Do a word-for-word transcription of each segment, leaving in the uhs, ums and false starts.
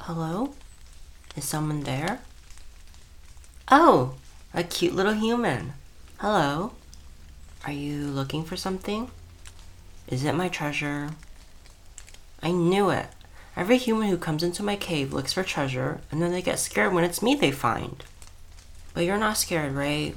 Hello? Is someone there? Oh, a cute little human. Hello? Are you looking for something? Is it my treasure? I knew it. Every human who comes into my cave looks for treasure, and then they get scared when it's me they find. But you're not scared, right?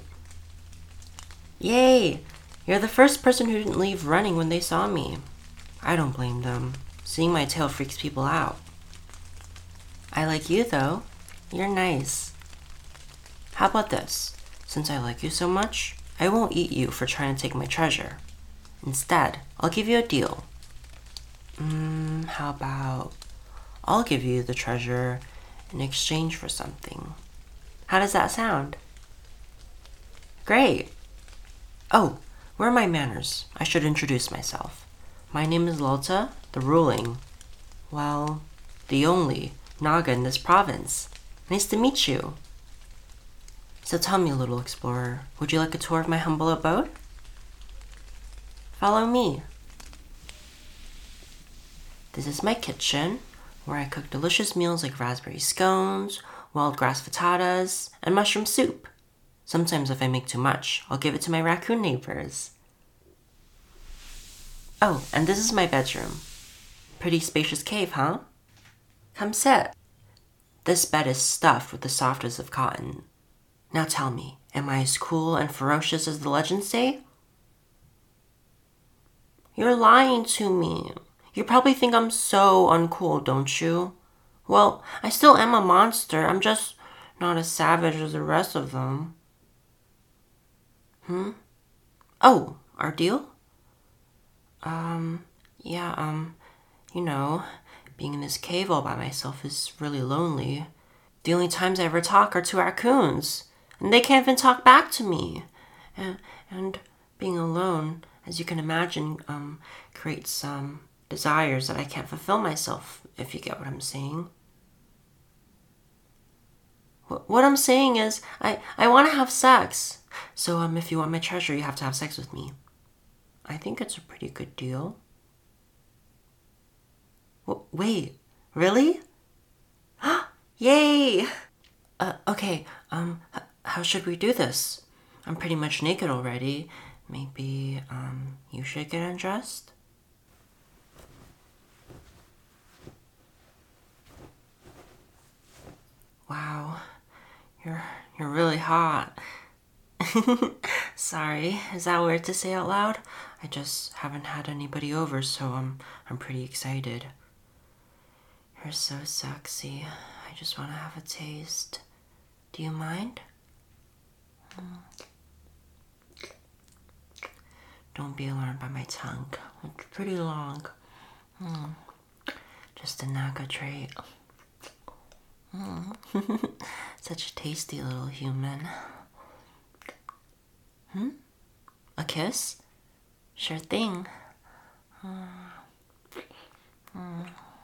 Yay! You're the first person who didn't leave running when they saw me. I don't blame them. Seeing my tail freaks people out. I like you, though. You're nice. How about this? Since I like you so much, I won't eat you for trying to take my treasure. Instead, I'll give you a deal. Hmm, how about I'll give you the treasure in exchange for something. How does that sound? Great. Oh, where are my manners? I should introduce myself. My name is Lalta, the ruling, well, the only Naga in this province. Nice to meet you. So tell me, little explorer, would you like a tour of my humble abode? Follow me. This is my kitchen, where I cook delicious meals like raspberry scones, wild grass frittatas, and mushroom soup. Sometimes if I make too much, I'll give it to my raccoon neighbors. Oh, and this is my bedroom. Pretty spacious cave, huh? Come sit. This bed is stuffed with the softest of cotton. Now tell me, am I as cool and ferocious as the legends say? You're lying to me. You probably think I'm so uncool, don't you? Well, I still am a monster. I'm just not as savage as the rest of them. Hmm? Oh, our deal? Um, yeah, um, you know, being in this cave all by myself is really lonely. The only times I ever talk are to raccoons, and they can't even talk back to me. And, and being alone, as you can imagine, um, creates some um, desires that I can't fulfill myself, if you get what I'm saying. What I'm saying is, I, I want to have sex. So um, if you want my treasure, you have to have sex with me. I think it's a pretty good deal. W- wait, really? Yay! Uh, okay, um, h- how should we do this? I'm pretty much naked already. Maybe, um, you should get undressed? Wow, you're, you're really hot. Sorry, is that weird to say out loud? I just haven't had anybody over, so I'm, I'm pretty excited. You're so sexy. I just want to have a taste. Do you mind? Mm. Don't be alarmed by my tongue. It's pretty long. Mm. Just a Naga trait. Mm. Such a tasty little human. Hmm? A kiss? Sure thing. Mm. Mm.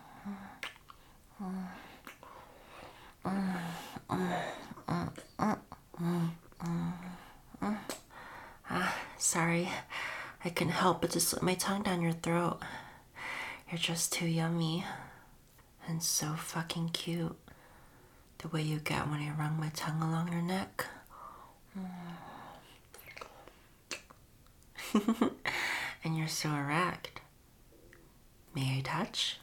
Mm. Mm. Mm. Mm. Mm. Mm. Mm. Ah, sorry. I couldn't help but to slip my tongue down your throat. You're just too yummy. And so fucking cute. The way you get when I run my tongue along your neck. Mm. And you're so erect. May I touch?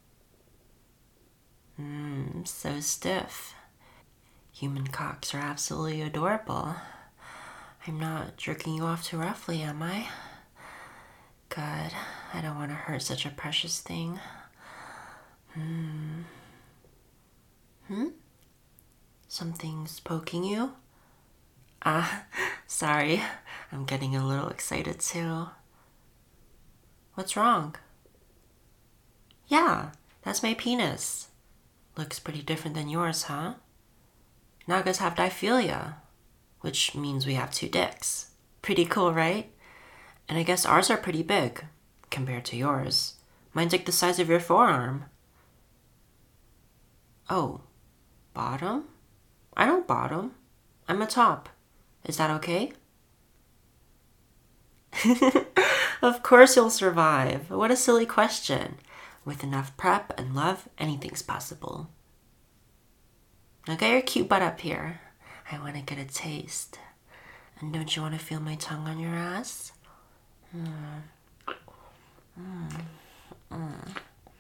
Mmm, so stiff. Human cocks are absolutely adorable. I'm not jerking you off too roughly, am I? Good. I don't want to hurt such a precious thing. Hmm. Hmm? Something's poking you? Ah, sorry. I'm getting a little excited too. What's wrong? Yeah, that's my penis. Looks pretty different than yours, huh? Nagas have diphtheria, which means we have two dicks. Pretty cool, right? And I guess ours are pretty big, compared to yours. Mine's like the size of your forearm. Oh, bottom? I don't bottom. I'm a top. Is that okay? Of course you'll survive. What a silly question. With enough prep and love, anything's possible. Now get your cute butt up here. I want to get a taste. And don't you want to feel my tongue on your ass? Mm. Mm. Mm.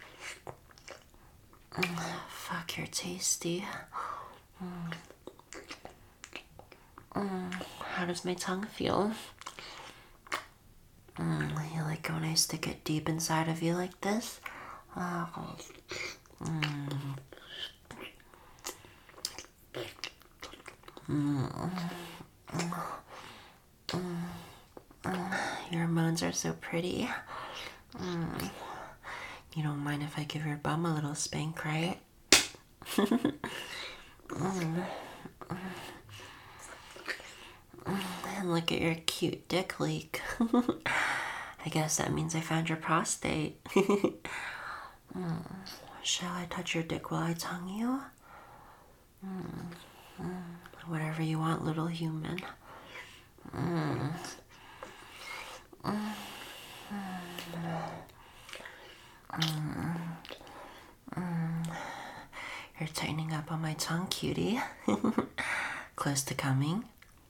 Mm. Fuck, you're tasty. Mm. Mm. How does my tongue feel? Mm. You like it when I stick it deep inside of you like this? Oh. Mm. Mm. Mm. Mm. Your moans are so pretty. Mm. You don't mind if I give your bum a little spank, right? mm. Mm. And look at your cute dick leak. I guess that means I found your prostate. mm. Shall I touch your dick while I tongue you? Mm. Mm. Whatever you want, little human. Mm. Mm. Mm. Mm. You're tightening up on my tongue, cutie. Close to coming.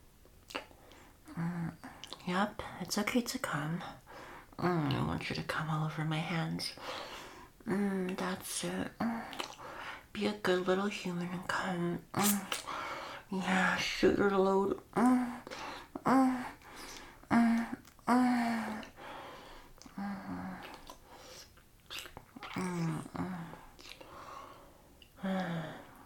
Mm. Yep, it's okay to come. Mm. I want you to come all over my hands. Mm. That's it. Mm. Be a good little human and come. Mm. Yeah, shoot your load. Mm. Mm. Mm. Mm. Mm. Mm.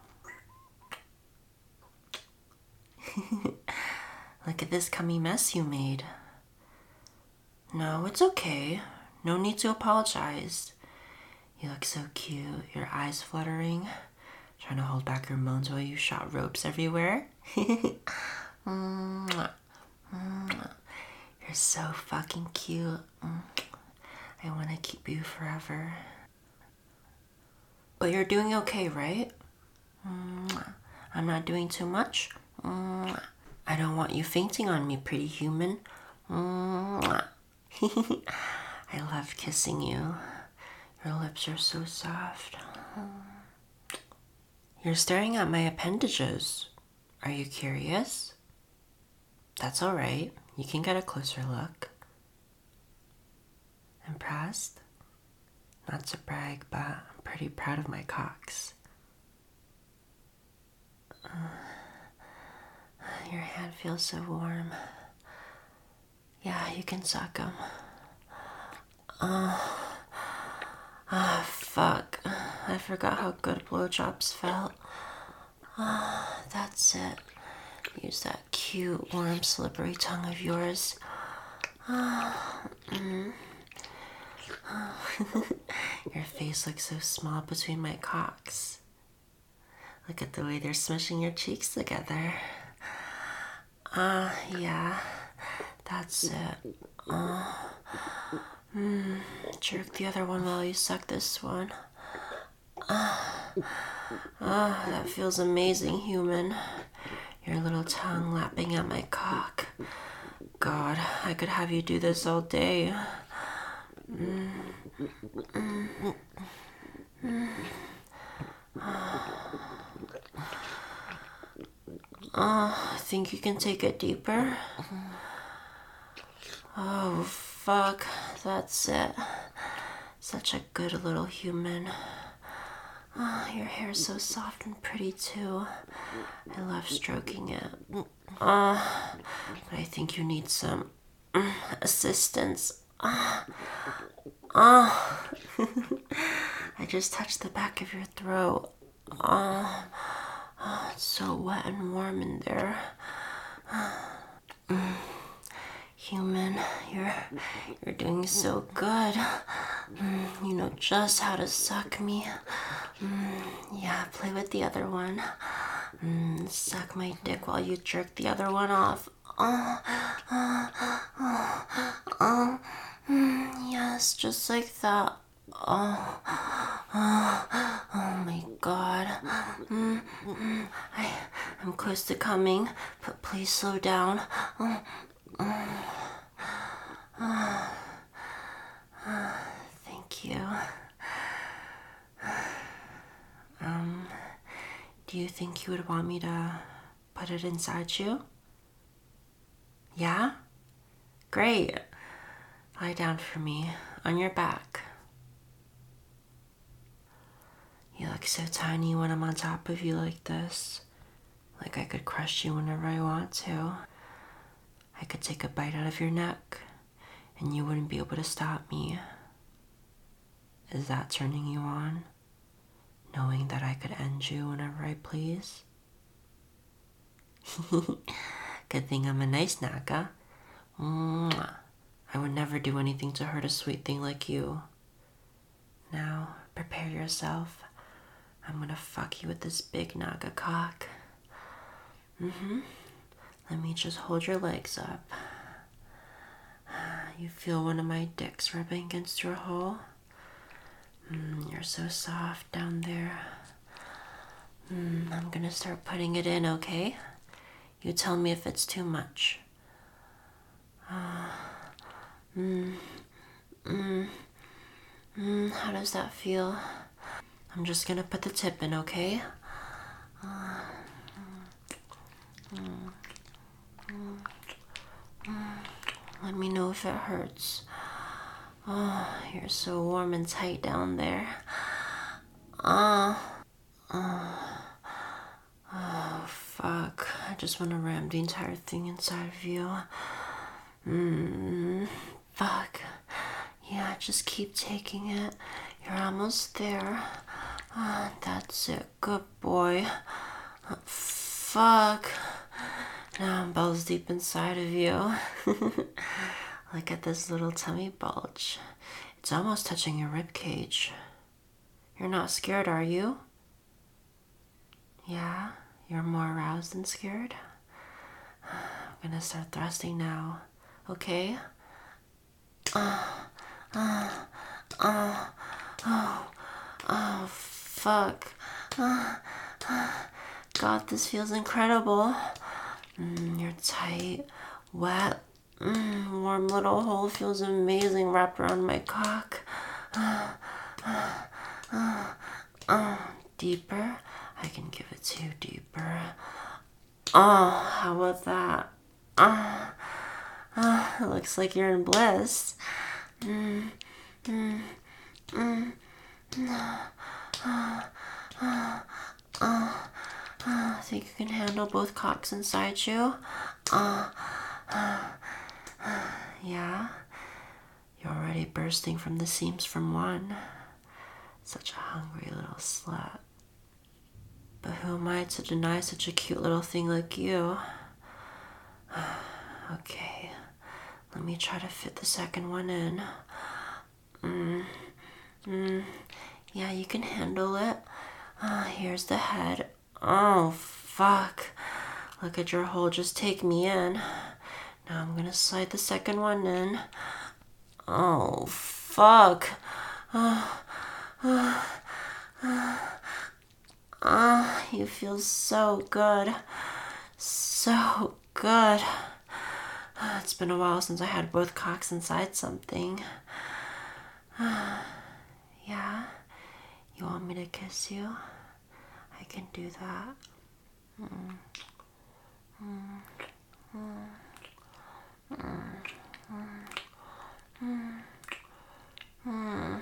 Look at this cummy mess you made. No, it's okay. No need to apologize. You look so cute. Your eyes fluttering. Trying to hold back your moans while you shot ropes everywhere. You're so fucking cute. I want to keep you forever. But you're doing okay, right? I'm not doing too much. I don't want you fainting on me, pretty human. I love kissing you. Your lips are so soft. You're staring at my appendages. Are you curious? That's all right. You can get a closer look. Impressed? Not to brag, but I'm pretty proud of my cocks. Uh, your hand feels so warm. Yeah, you can suck them. Uh, ah, fuck. I forgot how good blowjobs felt. Ah, that's it. Use that cute, warm, slippery tongue of yours. Ah, mm. Your face looks so small between my cocks. Look at the way they're smushing your cheeks together. Ah, uh, yeah, that's it. Uh, mm, jerk the other one while you suck this one. Ah, uh, uh, that feels amazing, human. Your little tongue lapping at my cock. God, I could have you do this all day. Mm, mm, mm. Oh, think you can take it deeper? Oh, fuck. That's it. Such a good little human. Oh, your hair's so soft and pretty, too. I love stroking it. Uh, but I think you need some mm, assistance. Uh, uh. I just touched the back of your throat. Uh, oh, it's so wet and warm in there. Mm. Human, you're you're doing so good. Mm, you know just how to suck me. Mm, yeah, play with the other one. Mm, suck my dick while you jerk the other one off. Oh, oh, oh, oh. Mm, yes, just like that. Oh, oh, oh my God. Mm, mm, I, I'm close to coming, but please slow down. Oh, oh, oh, oh, thank you. Um, do you think you would want me to put it inside you? Yeah? Great. Lie down for me, on your back. You look so tiny when I'm on top of you like this. Like I could crush you whenever I want to. I could take a bite out of your neck, and you wouldn't be able to stop me. Is that turning you on? Knowing that I could end you whenever I please? Good thing I'm a nice Naga. Mwah. I would never do anything to hurt a sweet thing like you. Now, prepare yourself. I'm gonna fuck you with this big Naga cock. Mm-hmm. Let me just hold your legs up. You feel one of my dicks rubbing against your hole? Mm, you're so soft down there. Mm, I'm gonna start putting it in, okay? You tell me if it's too much. Uh, mm, mm, mm, how does that feel? I'm just gonna put the tip in, okay? Uh, mm, mm, mm. Let me know if it hurts. Oh, you're so warm and tight down there. Ah. Uh, oh. Oh, fuck. I just want to ram the entire thing inside of you. Mmm. Fuck. Yeah, just keep taking it. You're almost there. Oh, that's it. Good boy. Oh, fuck. Now I'm balls deep inside of you. Look at this little tummy bulge. It's almost touching your rib cage. You're not scared, are you? Yeah? You're more aroused than scared? I'm gonna start thrusting now. Okay? Uh, uh, uh, oh, oh, fuck. Uh, uh, God, this feels incredible. Mm, you're tight, wet, mm, warm little hole feels amazing wrapped around my cock. Uh, uh, uh, uh, deeper? I can give it to you deeper. Oh, how about that? Uh, uh, it looks like you're in bliss. Mm, mm, mm, uh, uh, uh, uh, uh, think you can handle both cocks inside you? Uh, uh, uh, yeah? You're already bursting from the seams from one. Such a hungry little slut. But who am I to deny such a cute little thing like you? Okay, let me try to fit the second one in. Mm, mm, yeah, you can handle it. Uh, here's the head. Oh, fuck. Look at your hole, just take me in. Now I'm gonna slide the second one in. Oh, fuck. Uh, uh, uh. Ah, uh, you feel so good. So good. Uh, it's been a while since I had both cocks inside something. Uh, yeah? You want me to kiss you? I can do that. Mm. Mm. Mm. Mm. Mm. Mm.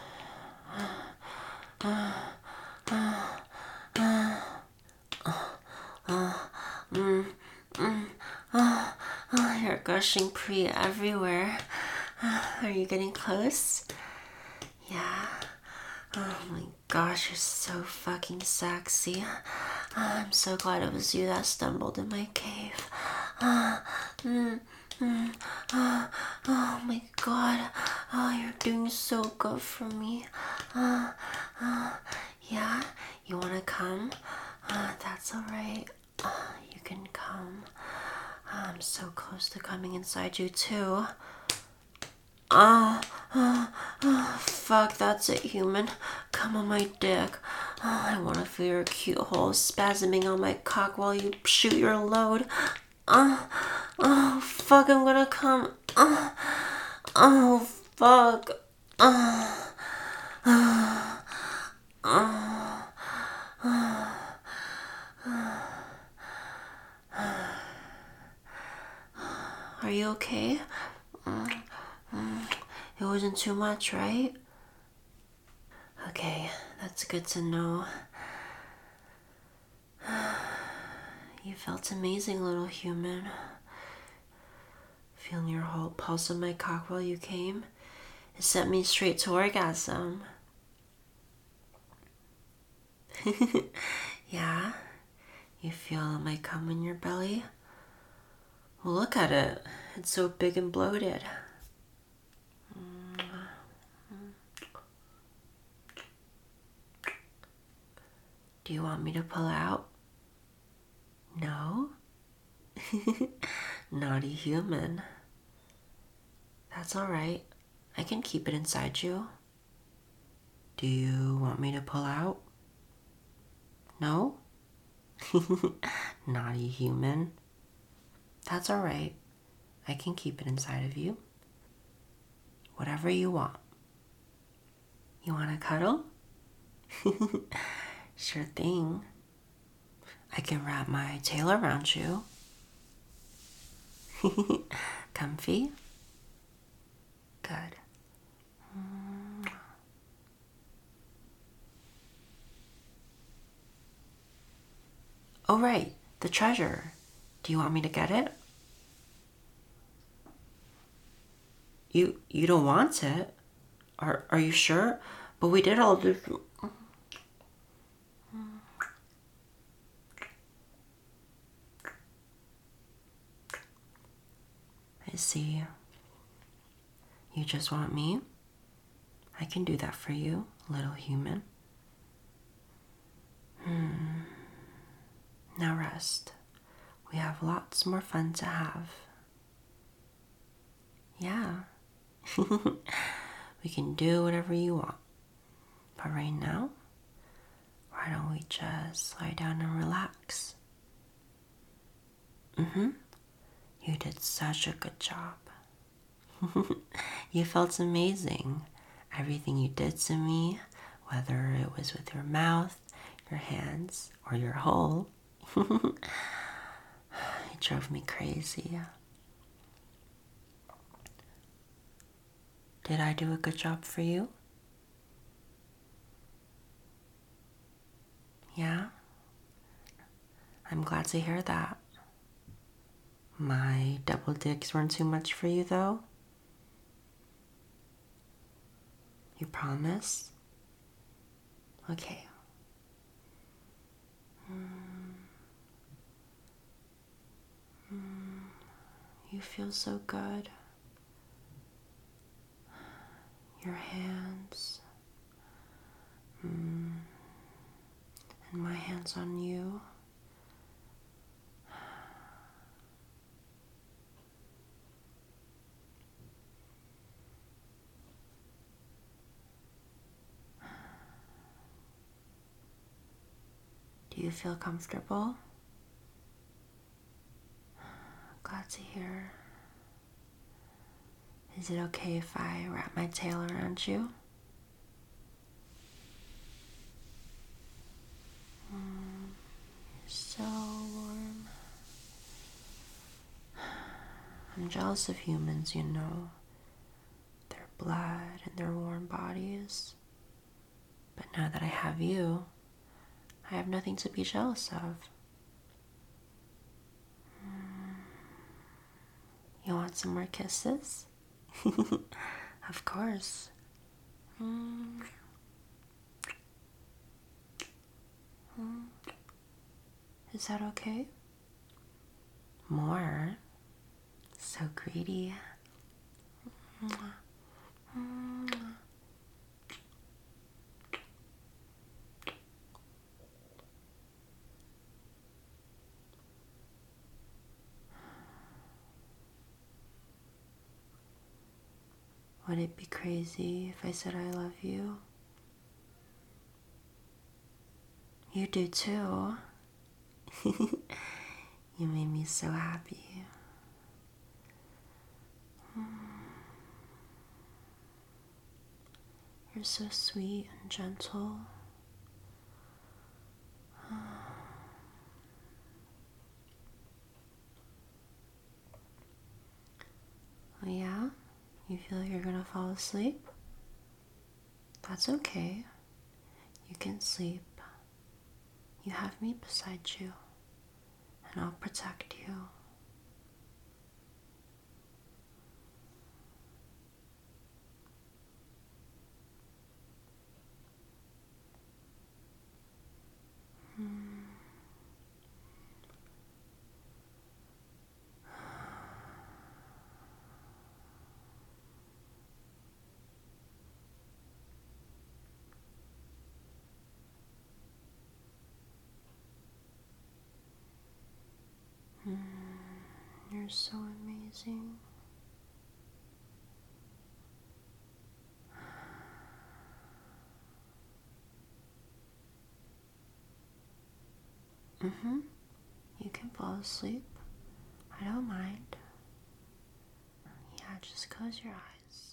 Uh, uh. Uh, uh, mm, mm, uh, uh, you're gushing pre everywhere. Uh, are you getting close? Yeah. Oh my gosh, you're so fucking sexy. Uh, I'm so glad it was you that stumbled in my cave. Uh, mm, mm, uh, oh my god. Oh, you're doing so good for me. Uh, uh, yeah? You wanna come? Uh, that's alright. Uh, you can come. Uh, I'm so close to coming inside you too. Uh, uh, uh, fuck, that's it, human. Come on my dick. Oh, I wanna feel your cute hole spasming on my cock while you shoot your load. Uh, oh, fuck, I'm gonna come. Uh, oh, fuck. Uh, uh, uh. Are you okay? Mm, mm. It wasn't too much, right? Okay, that's good to know. You felt amazing, little human. Feeling your whole pulse of my cock while you came, it sent me straight to orgasm. Yeah? You feel my cum in your belly? Well, look at it. It's so big and bloated. Do you want me to pull out? No? Naughty human. That's alright. I can keep it inside you. Do you want me to pull out? No? Naughty human. That's alright. I can keep it inside of you. Whatever you want. You want to cuddle? Sure thing. I can wrap my tail around you. Comfy? Good. Oh, right. The treasure. Do you want me to get it? You you don't want it? Are are you sure? But we did all this. I see. You just want me? I can do that for you, little human. Hmm. Now rest. We have lots more fun to have. Yeah. We can do whatever you want. But right now, why don't we just lie down and relax? Mm-hmm. You did such a good job. You felt amazing. Everything you did to me, whether it was with your mouth, your hands, or your hole, it drove me crazy. Did I do a good job for you? Yeah? I'm glad to hear that. My double dicks weren't too much for you, though? You promise? Okay. Mm. Mm. You feel so good. Your hands. Mm. And my hands on you. Do you feel comfortable? Glad to hear. Is it okay if I wrap my tail around you? Mm, you're so warm. I'm jealous of humans, you know. Their blood and their warm bodies. But now that I have you, I have nothing to be jealous of. Mm. You want some more kisses? Of course. Mm. Mm. Is that okay? More? So greedy. Mm. Would it be crazy if I said I love you? You do too. You made me so happy. You're so sweet and gentle. You feel you're gonna fall asleep? That's okay. You can sleep. You have me beside you, and I'll protect you. You're so amazing. Mm-hmm. You can fall asleep. I don't mind. Yeah, just close your eyes.